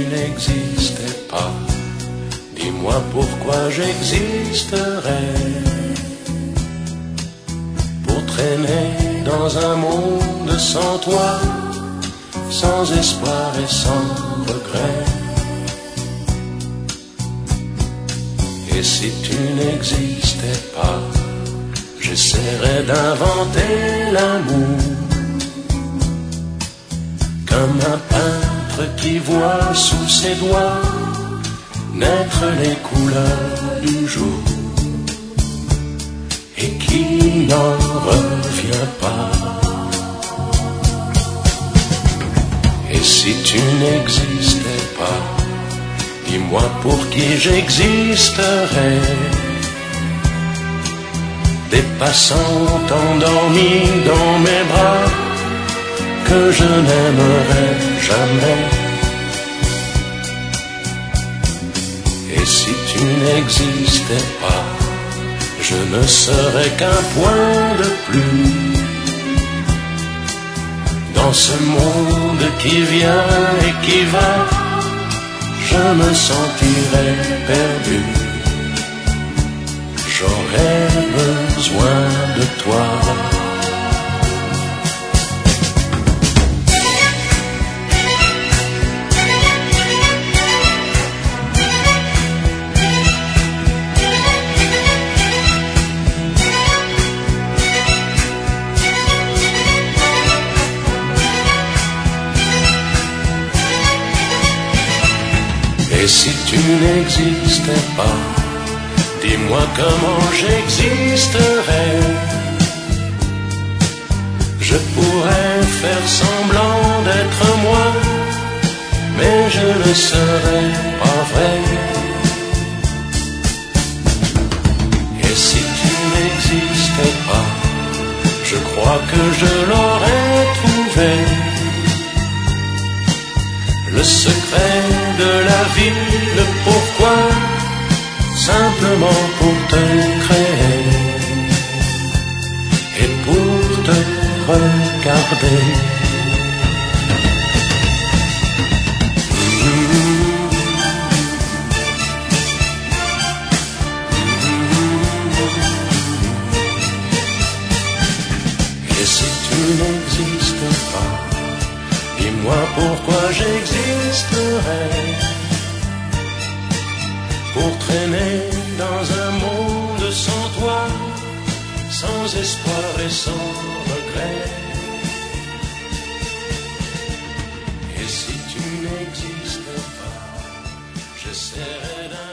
n'existais pas, dis-moi pourquoi j'existerais. Pour traîner dans un monde sans toi, sans espoir et sans regret. Et si tu n'existais pas, j'essaierais d'inventer l'amour, comme un peintre qui voit sous ses doigts naître les couleurs du jour et qui n'en revient pas. Et si tu n'existais pas, dis-moi pour qui j'existerais. Des passants endormis dans mes bras que je n'aimerais jamais. Et si tu n'existais pas, je ne serais qu'un point de plus dans ce monde qui vient et qui va. Je me sentirais perdu. J'aurais besoin de toi. Et si tu n'existais pas, dis-moi comment j'existerais. Je pourrais faire semblant d'être moi, mais je ne serais pas vrai. Et si tu n'existais pas, je crois que je l'aurais trouvé. Le secret de la vie, le pourquoi, simplement pour te créer et pour te regarder. Et si tu n'existes pas, dis-moi pourquoi j'existerais. Pour traîner dans un monde sans toi, sans espoir et sans regret. Et si tu n'existes pas, j'essaierai d'un